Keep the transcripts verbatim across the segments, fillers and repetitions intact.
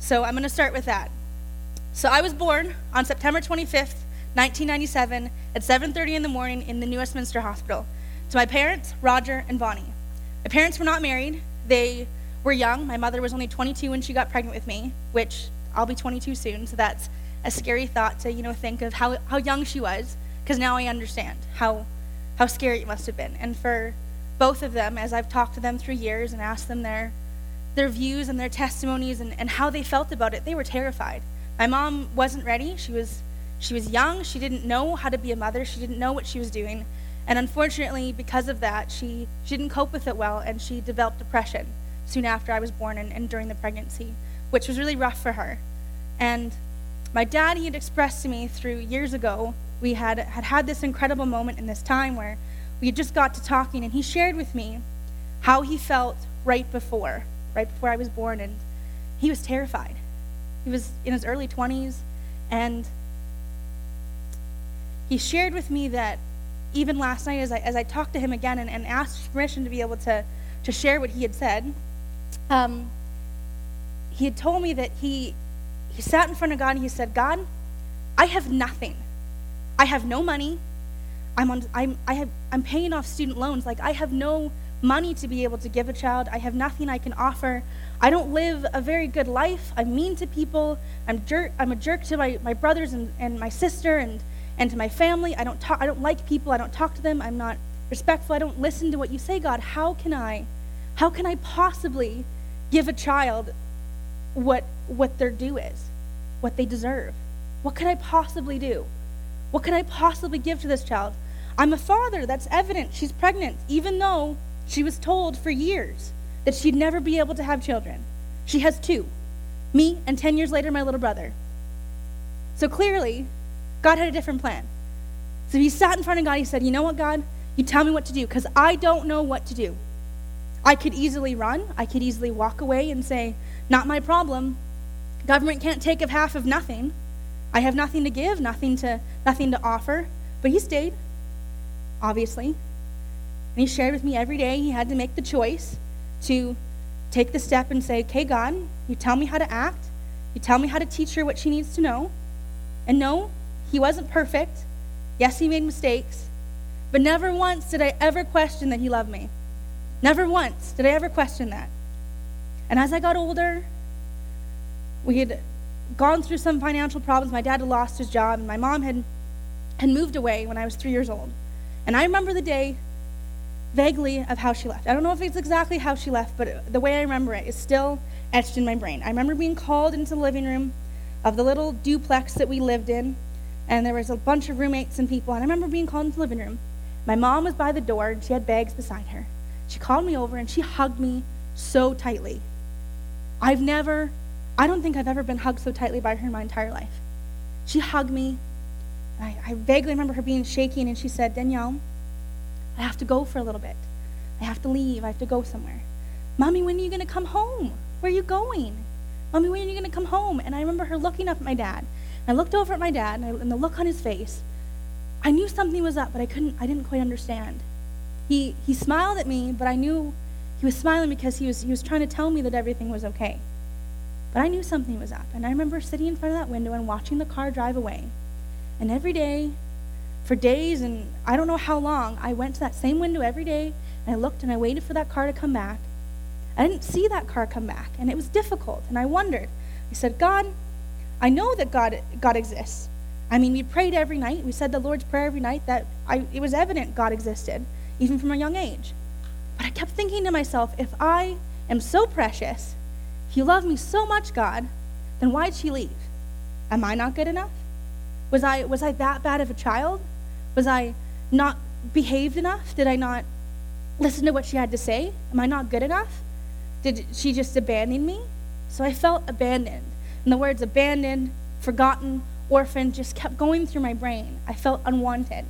So I'm going to start with that. So I was born on September twenty-fifth, nineteen ninety-seven at seven thirty in the morning in the New Westminster Hospital to my parents, Roger and Bonnie. My parents were not married. They were young. My mother was only twenty-two when she got pregnant with me, which I'll be twenty-two soon, so that's a scary thought to, you know, think of how, how young she was, because now I understand how how scary it must have been. And for both of them, as I've talked to them through years and asked them their their views and their testimonies and, and how they felt about it, they were terrified. My mom wasn't ready. She was she was young. She didn't know how to be a mother. She didn't know what she was doing. And unfortunately, because of that, she, she didn't cope with it well, and she developed depression soon after I was born and, and during the pregnancy, which was really rough for her. And my dad, he had expressed to me through years ago, we had had, had this incredible moment in this time where we had just got to talking, and he shared with me how he felt right before, right before I was born, and he was terrified. He was in his early twenties, and he shared with me that even last night as I as I talked to him again and, and asked permission to be able to, to share what he had said, um, he had told me that he he sat in front of God and he said, God, I have nothing. I have no money. I'm on I'm I have I'm paying off student loans. Like, I have no money to be able to give a child. I have nothing I can offer. I don't live a very good life. I'm mean to people. I'm jerk I'm a jerk to my, my brothers and, and my sister and and to my family. I don't talk I don't like people. I don't talk to them. I'm not respectful. I don't listen to what you say. God, how can I how can I possibly give a child what what their due is, what they deserve? What could I possibly do? What could I possibly give to this child? I'm a father, that's evident. She's pregnant, even though she was told for years that she'd never be able to have children. She has two, me, and ten years later, my little brother. So clearly, God had a different plan. So he sat in front of God, he said, you know what, God? You tell me what to do, because I don't know what to do. I could easily run. I could easily walk away and say, not my problem. Government can't take of half of nothing. I have nothing to give, nothing to nothing to offer. But he stayed, obviously. And he shared with me every day he had to make the choice to take the step and say, okay, God, you tell me how to act. You tell me how to teach her what she needs to know. And no, he wasn't perfect. Yes, he made mistakes. But never once did I ever question that he loved me. Never once did I ever question that. And as I got older, we had gone through some financial problems. My dad had lost his job, and my mom had, had moved away when I was three years old. And I remember the day vaguely of how she left. I don't know if it's exactly how she left, but the way I remember it is still etched in my brain. I remember being called into the living room of the little duplex that we lived in, and there was a bunch of roommates and people, and I remember being called into the living room. My mom was by the door, and she had bags beside her. She called me over, and she hugged me so tightly. I've never, I don't think I've ever been hugged so tightly by her in my entire life. She hugged me. I, I vaguely remember her being shaking, and she said, Danielle, I have to go for a little bit. I have to leave. I have to go somewhere. Mommy, when are you going to come home? Where are you going? Mommy, when are you going to come home? And I remember her looking up at my dad. And I looked over at my dad, and, I, and the look on his face, I knew something was up, but I couldn't, I didn't quite understand. He he smiled at me, but I knew he was smiling because he was he was trying to tell me that everything was okay. But I knew something was up. And I remember sitting in front of that window and watching the car drive away. And every day, for days, and I don't know how long, I went to that same window every day, and I looked and I waited for that car to come back. I didn't see that car come back, and it was difficult, and I wondered. I said, God, I know that God God exists. I mean, we prayed every night. We said the Lord's Prayer every night. That I, it was evident God existed, even from a young age. But I kept thinking to myself, if I am so precious, if you love me so much, God, then why'd she leave? Am I not good enough? Was I was I that bad of a child? Was I not behaved enough? Did I not listen to what she had to say? Am I not good enough? Did she just abandon me? So I felt abandoned. And the words abandoned, forgotten, orphaned just kept going through my brain. I felt unwanted.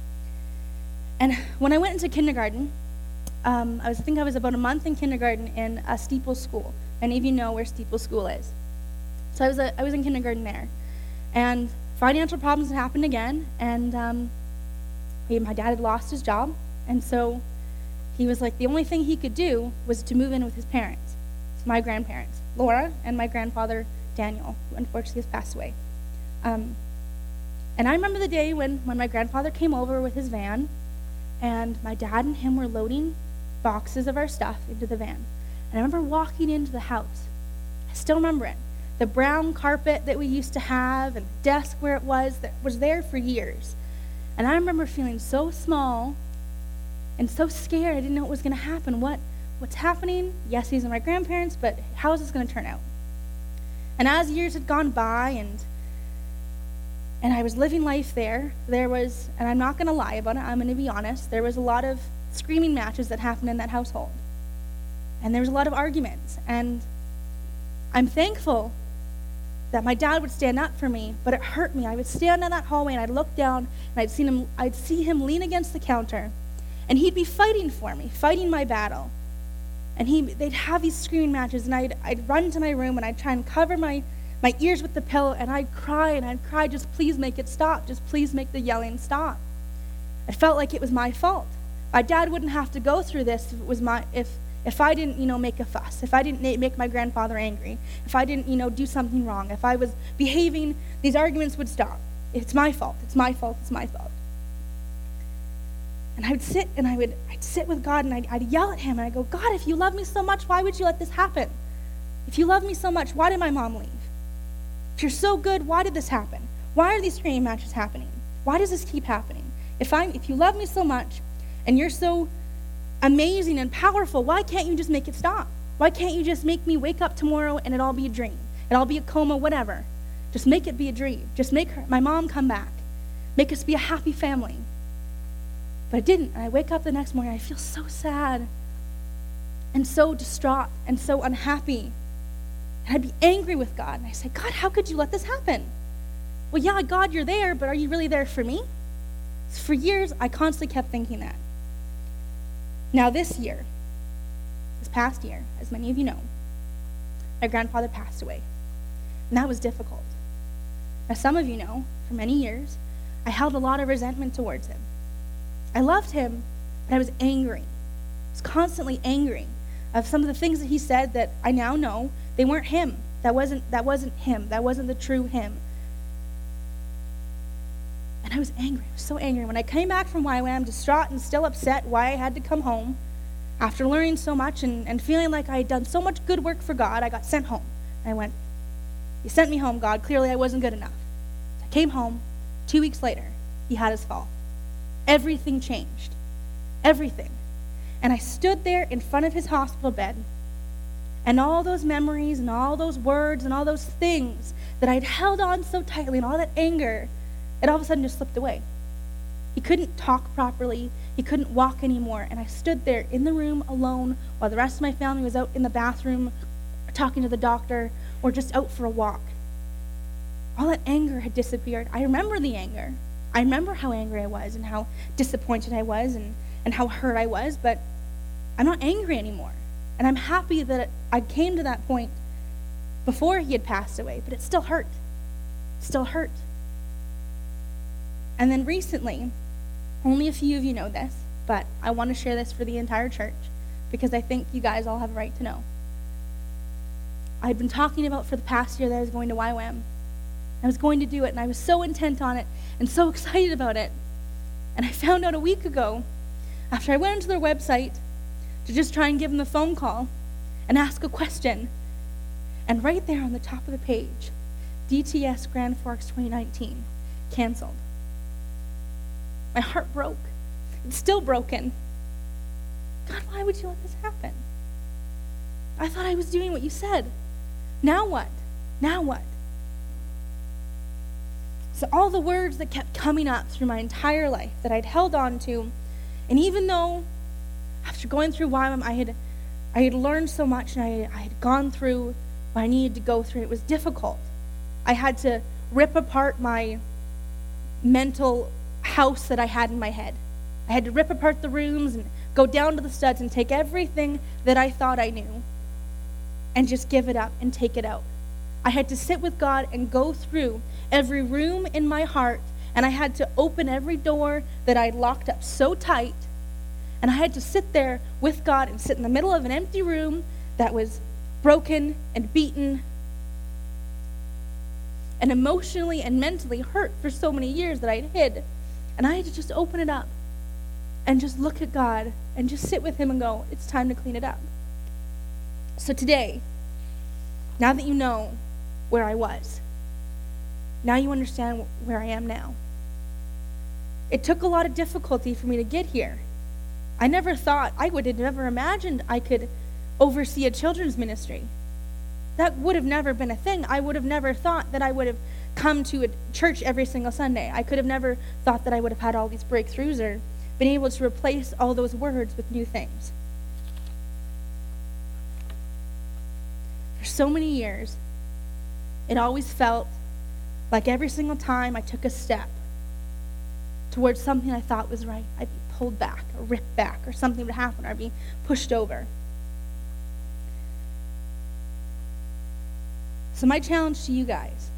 And when I went into kindergarten, um, I was I think I was about a month in kindergarten in a Steeple school. Many of you know where Steeple School is. So I was a, I was in kindergarten there. And financial problems had happened again, and um, he, my dad had lost his job, and so he was like, the only thing he could do was to move in with his parents, my grandparents, Laura and my grandfather, Daniel, who unfortunately has passed away. Um, and I remember the day when, when my grandfather came over with his van, and my dad and him were loading boxes of our stuff into the van. And I remember walking into the house. I still remember it. The brown carpet that we used to have and the desk where it was that was there for years. And I remember feeling so small and so scared. I didn't know what was going to happen. What, what's happening? Yes, these are my grandparents, but how is this going to turn out? And as years had gone by and and I was living life there, there was, and I'm not going to lie about it, I'm going to be honest, there was a lot of screaming matches that happened in that household. And there was a lot of arguments. And I'm thankful that my dad would stand up for me, but it hurt me. I would stand in that hallway and I'd look down and I'd see him, I'd see him lean against the counter, and he'd be fighting for me, fighting my battle. And he, they'd have these screaming matches, and I'd, I'd run to my room and I'd try and cover my, my ears with the pillow, and I'd cry and I'd cry, just please make it stop. Just please make the yelling stop. I felt like it was my fault. My dad wouldn't have to go through this if it was my, if if I didn't, you know, make a fuss, if I didn't make my grandfather angry, if I didn't, you know, do something wrong, if I was behaving, these arguments would stop. It's my fault. It's my fault. It's my fault. And I would sit and I would I'd sit with God and I'd, I'd yell at him and I'd go, God, if you love me so much, why would you let this happen? If you love me so much, why did my mom leave? If you're so good, why did this happen? Why are these screaming matches happening? Why does this keep happening? If I, if you love me so much and you're so amazing and powerful, why can't you just make it stop? Why can't you just make me wake up tomorrow and it all be a dream? It all be a coma, whatever. Just make it be a dream. Just make her, my mom come back. Make us be a happy family. But I didn't. And I wake up the next morning, I feel so sad and so distraught and so unhappy. And I'd be angry with God. And I say, God, how could you let this happen? Well, yeah, God, you're there, but are you really there for me? So for years, I constantly kept thinking that. Now this year, this past year, as many of you know, my grandfather passed away. And that was difficult. As some of you know, for many years, I held a lot of resentment towards him. I loved him, but I was angry. I was constantly angry of some of the things that he said that I now know they weren't him. That wasn't that wasn't him. That wasn't the true him. And I was angry. I was so angry. When I came back from Y WAM, distraught and still upset why I had to come home, after learning so much and, and feeling like I had done so much good work for God, I got sent home. And I went, you sent me home, God. Clearly I wasn't good enough. So I came home. Two weeks later, he had his fall. Everything changed. Everything. And I stood there in front of his hospital bed, and all those memories and all those words and all those things that I'd held on so tightly and all that anger, it all of a sudden just slipped away. He couldn't talk properly. He couldn't walk anymore. And I stood there in the room alone while the rest of my family was out in the bathroom talking to the doctor or just out for a walk. All that anger had disappeared. I remember the anger. I remember how angry I was and how disappointed I was and, and how hurt I was, but I'm not angry anymore. And I'm happy that I came to that point before he had passed away, but it still hurt. It still hurt. And then recently, only a few of you know this, but I want to share this for the entire church because I think you guys all have a right to know. I'd been talking about for the past year that I was going to Y WAM. I was going to do it, and I was so intent on it and so excited about it. And I found out a week ago, after I went onto their website to just try and give them a phone call and ask a question, and right there on the top of the page, D T S Grand Forks twenty nineteen, canceled. My heart broke. It's still broken. God, why would you let this happen? I thought I was doing what you said. Now what? Now what? So all the words that kept coming up through my entire life that I'd held on to, and even though after going through Y WAM, I had, I had learned so much and I, I had gone through what I needed to go through, it was difficult. I had to rip apart my mental house that I had in my head. I had to rip apart the rooms and go down to the studs and take everything that I thought I knew and just give it up and take it out. I had to sit with God and go through every room in my heart, and I had to open every door that I'd locked up so tight, and I had to sit there with God and sit in the middle of an empty room that was broken and beaten and emotionally and mentally hurt for so many years that I'd hid. And I had to just open it up and just look at God and just sit with him and go, it's time to clean it up. So today, now that you know where I was, now you understand where I am now. It took a lot of difficulty for me to get here. I never thought, I would have never imagined I could oversee a children's ministry. That would have never been a thing. I would have never thought that I would have come to a church every single Sunday. I could have never thought that I would have had all these breakthroughs or been able to replace all those words with new things. For so many years, it always felt like every single time I took a step towards something I thought was right, I'd be pulled back or ripped back, or something would happen, or I'd be pushed over. So my challenge to you guys,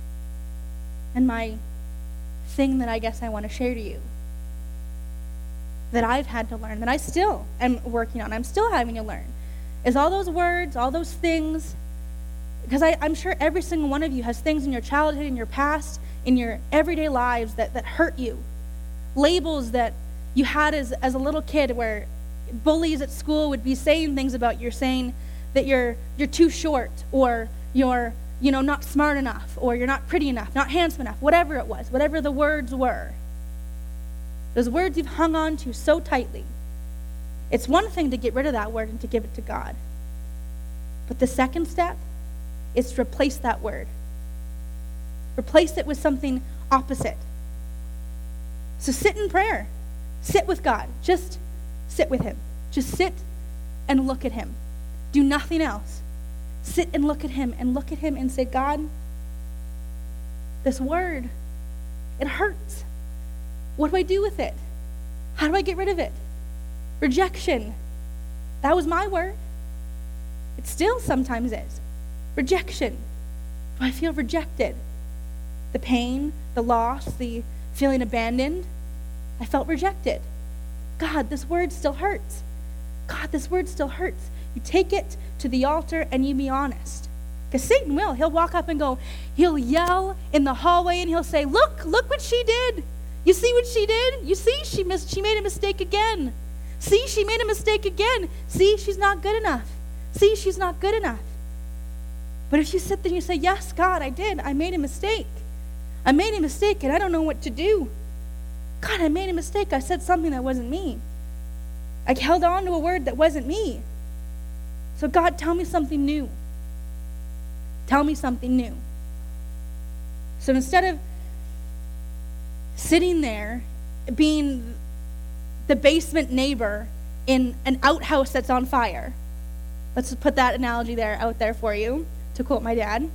and my thing that I guess I want to share to you, that I've had to learn, that I still am working on, I'm still having to learn, is all those words, all those things, because I, I'm sure every single one of you has things in your childhood, in your past, in your everyday lives that, that hurt you. Labels that you had as, as a little kid, where bullies at school would be saying things about you, saying that you're you're too short, or you're you know not smart enough, or you're not pretty enough, not handsome enough, whatever it was, whatever the words were. Those words you've hung on to so tightly. It's one thing to get rid of that word and to give it to God. But the second step is to replace that word. Replace it with something opposite. So sit in prayer. Sit with God. Just sit with him. Just sit and look at him. Do nothing else. Sit and look at him and look at him and say, God, this word, it hurts. What do I do with it? How do I get rid of it? Rejection. That was my word. It still sometimes is. Rejection. Do I feel rejected? The pain, the loss, the feeling abandoned. I felt rejected. God, this word still hurts. God, this word still hurts. You take it to the altar and you be honest. Because Satan will. He'll walk up and go, he'll yell in the hallway and he'll say, look, look what she did. You see what she did? You see, she missed, she made a mistake again. See, she made a mistake again. See, she's not good enough. See, she's not good enough. But if you sit there and you say, yes, God, I did. I made a mistake. I made a mistake and I don't know what to do. God, I made a mistake. I said something that wasn't me. I held on to a word that wasn't me. So God, tell me something new. Tell me something new. So instead of sitting there being the basement neighbor in an outhouse that's on fire, let's just put that analogy there out there for you, to quote my dad.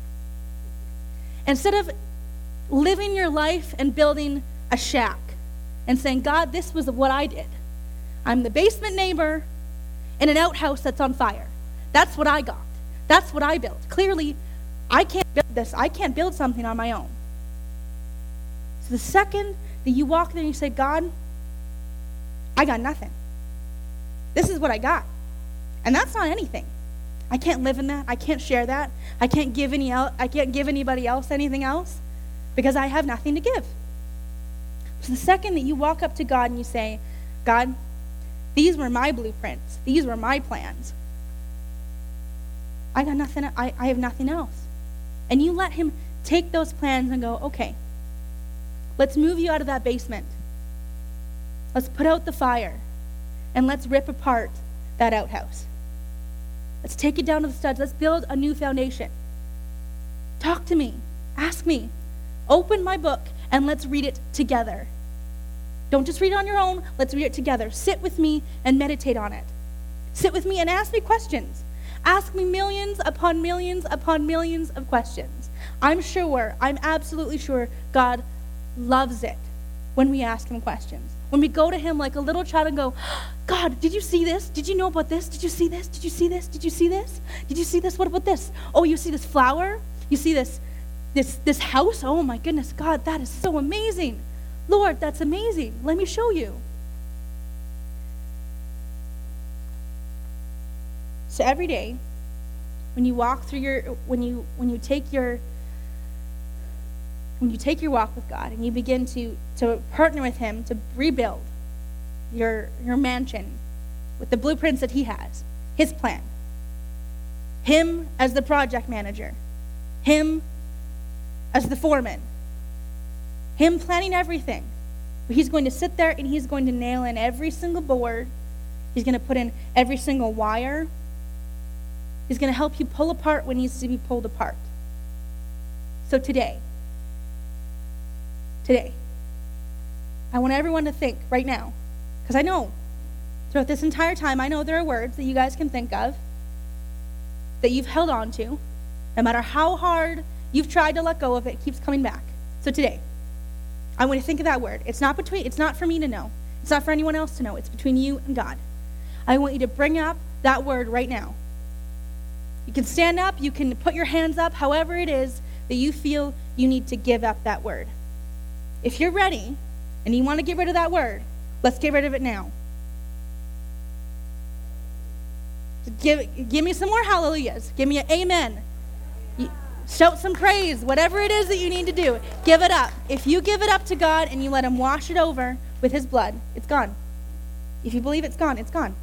Instead of living your life and building a shack and saying, God, this was what I did. I'm the basement neighbor in an outhouse that's on fire. That's what I got. That's what I built. Clearly, I can't build this. I can't build something on my own. So the second that you walk there and you say, God, I got nothing. This is what I got. And that's not anything. I can't live in that. I can't share that. I can't give any el- I can't give anybody else anything else because I have nothing to give. So the second that you walk up to God and you say, God, these were my blueprints. These were my plans. I got nothing. I, I have nothing else. And you let him take those plans and go, okay, let's move you out of that basement. Let's put out the fire and let's rip apart that outhouse. Let's take it down to the studs. Let's build a new foundation. Talk to me. Ask me. Open my book and let's read it together. Don't just read it on your own. Let's read it together. Sit with me and meditate on it. Sit with me and ask me questions. Ask me millions upon millions upon millions of questions. I'm sure, I'm absolutely sure God loves it when we ask him questions. When we go to him like a little child and go, God, did you see this? Did you know about this? Did you see this? Did you see this? Did you see this? Did you see this? What about this? Oh, you see this flower? You see this this this house? Oh my goodness, God, that is so amazing. Lord, that's amazing. Let me show you. So every day, when you walk through your, when you when you take your when you take your walk with God and you begin to, to partner with him to rebuild your, your mansion with the blueprints that he has, his plan, him as the project manager, him as the foreman, him planning everything. He's going to sit there and he's going to nail in every single board. He's going to put in every single wire. He's going to help you pull apart what needs to be pulled apart. So today, today, I want everyone to think right now, because I know throughout this entire time, I know there are words that you guys can think of that you've held on to. No matter how hard you've tried to let go of it, it keeps coming back. So today, I want you to think of that word. It's not between. It's not for me to know. It's not for anyone else to know. It's between you and God. I want you to bring up that word right now. You can stand up. You can put your hands up. However it is that you feel you need to give up that word. If you're ready and you want to get rid of that word, let's get rid of it now. Give, give me some more hallelujahs. Give me an amen. You, shout some praise. Whatever it is that you need to do, give it up. If you give it up to God and you let him wash it over with his blood, it's gone. If you believe it's gone, it's gone.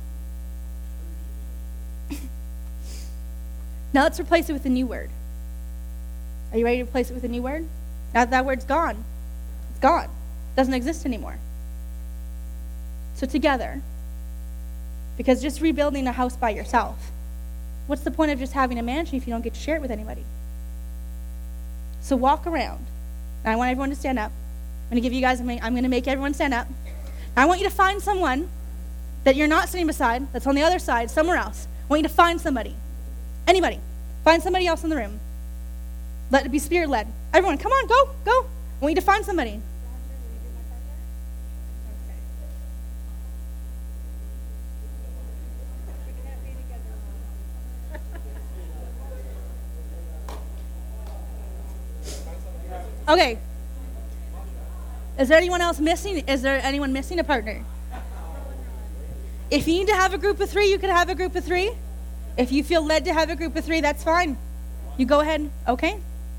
Now let's replace it with a new word. Are you ready to replace it with a new word? Now that that word's gone, it's gone. It doesn't exist anymore. So together, because just rebuilding a house by yourself, what's the point of just having a mansion if you don't get to share it with anybody? So walk around. And I want everyone to stand up. I'm going to give you guys, I'm going to make everyone stand up. Now I want you to find someone that you're not sitting beside, that's on the other side, somewhere else. I want you to find somebody. Anybody. Find somebody else in the room. Let it be spirit-led. Everyone, come on, go, go. I want you to find somebody. Okay. Is there anyone else missing? Is there anyone missing a partner? If you need to have a group of three, you can have a group of three. If you feel led to have a group of three, that's fine. You go ahead, okay?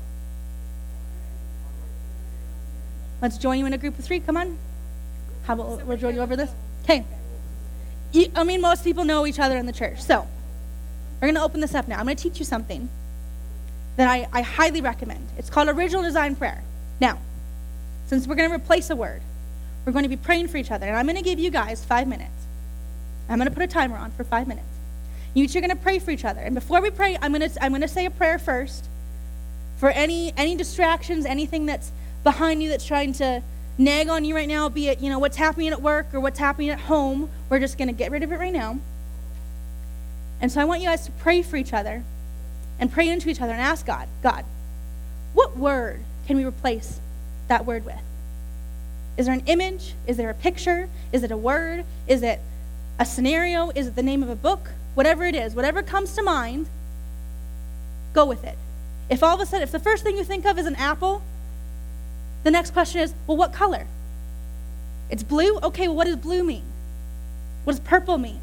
Let's join you in a group of three. Come on. How about we'll join you over this? Okay. I mean, most people know each other in the church. So we're going to open this up now. I'm going to teach you something that I, I highly recommend. It's called Original Design Prayer. Now, since we're going to replace a word, we're going to be praying for each other. And I'm going to give you guys five minutes. I'm going to put a timer on for five minutes. You each are going to pray for each other. And before we pray, I'm going to I'm going to say a prayer first for any any distractions, anything that's behind you that's trying to nag on you right now, be it, you know, what's happening at work or what's happening at home. We're just going to get rid of it right now. And so I want you guys to pray for each other and pray into each other and ask God, God, what word can we replace that word with? Is there an image? Is there a picture? Is it a word? Is it a scenario? Is it the name of a book? Whatever it is, whatever comes to mind, go with it. If all of a sudden, if the first thing you think of is an apple, the next question is, well, what color? It's blue? Okay, well, what does blue mean? What does purple mean?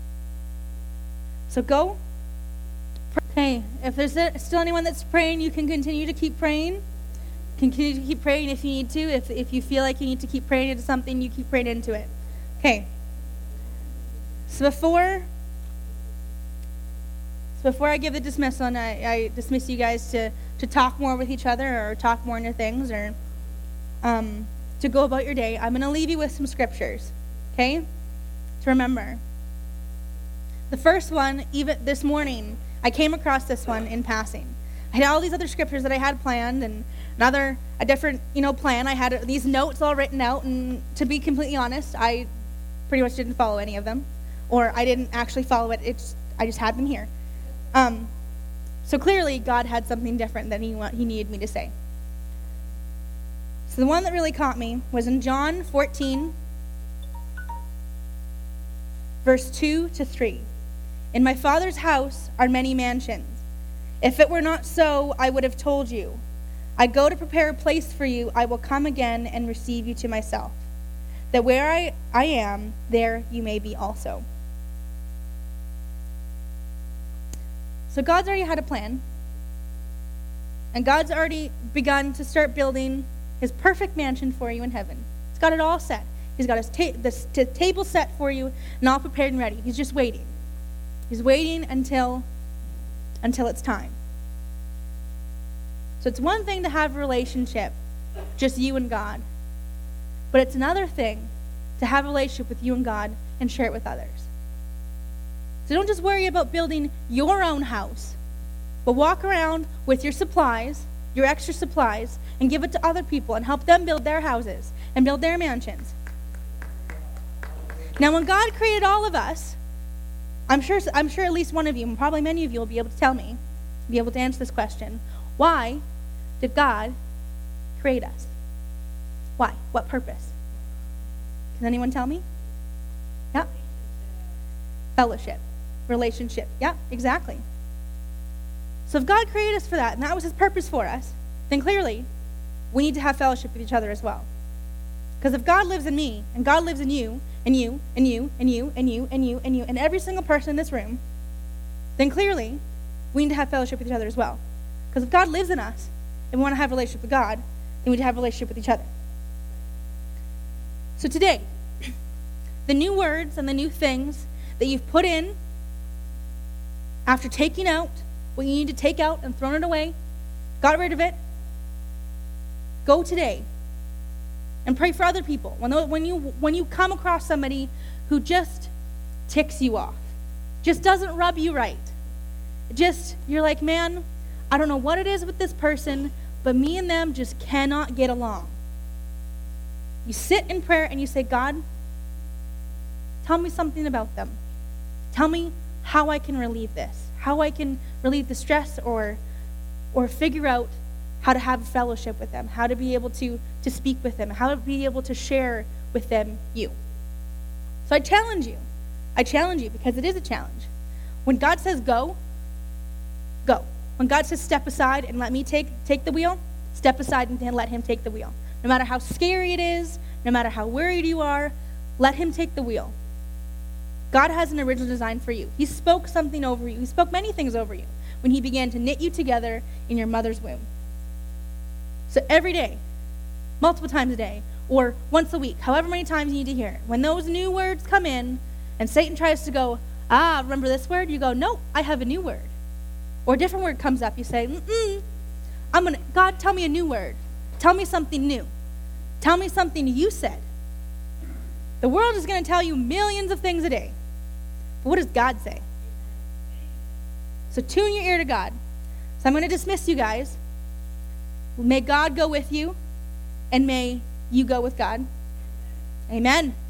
So go. Okay, if there's still anyone that's praying, you can continue to keep praying. Continue to keep praying if you need to. If, if you feel like you need to keep praying into something, you keep praying into it. Okay. So before... So before I give the dismissal, and I, I dismiss you guys to, to talk more with each other or talk more into things or um, to go about your day, I'm going to leave you with some scriptures, okay, to remember. The first one, even this morning, I came across this one in passing. I had all these other scriptures that I had planned and another, a different, you know, plan. I had these notes all written out, and to be completely honest, I pretty much didn't follow any of them, or I didn't actually follow it. It's I just had them here. Um, so clearly God had something different that he, he needed me to say. So the one that really caught me was in John fourteen, verse two to three. In my Father's house are many mansions. If it were not so, I would have told you. I go to prepare a place for you. I will come again and receive you to myself, that where I, I am, there you may be also. So God's already had a plan. And God's already begun to start building his perfect mansion for you in heaven. He's got it all set. He's got his ta- the t- table set for you and all prepared and ready. He's just waiting. He's waiting until, until it's time. So it's one thing to have a relationship, just you and God. But it's another thing to have a relationship with you and God and share it with others. So don't just worry about building your own house, but walk around with your supplies, your extra supplies, and give it to other people and help them build their houses and build their mansions. Now, when God created all of us, I'm sure, I'm sure at least one of you, and probably many of you will be able to tell me, be able to answer this question. Why did God create us? Why? What purpose? Can anyone tell me? Yeah. Fellowship. Relationship. Yeah, exactly. So if God created us for that, and that was his purpose for us, then clearly we need to have fellowship with each other as well. Because if God lives in me, and God lives in you, and you, and you, and you, and you, and you, and you, and every single person in this room, then clearly we need to have fellowship with each other as well. Because if God lives in us, and we want to have a relationship with God, then we need to have a relationship with each other. So today, the new words and the new things that you've put in after taking out what you need to take out and thrown it away, got rid of it, go today and pray for other people. When, when, you, when you come across somebody who just ticks you off, just doesn't rub you right, just, you're like, man, I don't know what it is with this person, but me and them just cannot get along. You sit in prayer and you say, God, tell me something about them. Tell me how I can relieve this, how I can relieve the stress or or figure out how to have a fellowship with them, how to be able to, to speak with them, how to be able to share with them you. So I challenge you. I challenge you because it is a challenge. When God says go, go. When God says step aside and let me take, take the wheel, step aside and let him take the wheel. No matter how scary it is, no matter how worried you are, let him take the wheel. God has an original design for you. He spoke something over you. He spoke many things over you when he began to knit you together in your mother's womb. So every day, multiple times a day, or once a week, however many times you need to hear it, when those new words come in and Satan tries to go, ah, remember this word? You go, no, I have a new word. Or a different word comes up. You say, mm-mm, I'm gonna, God, tell me a new word. Tell me something new. Tell me something you said. The world is going to tell you millions of things a day. But what does God say? So tune your ear to God. So I'm going to dismiss you guys. May God go with you, and may you go with God. Amen.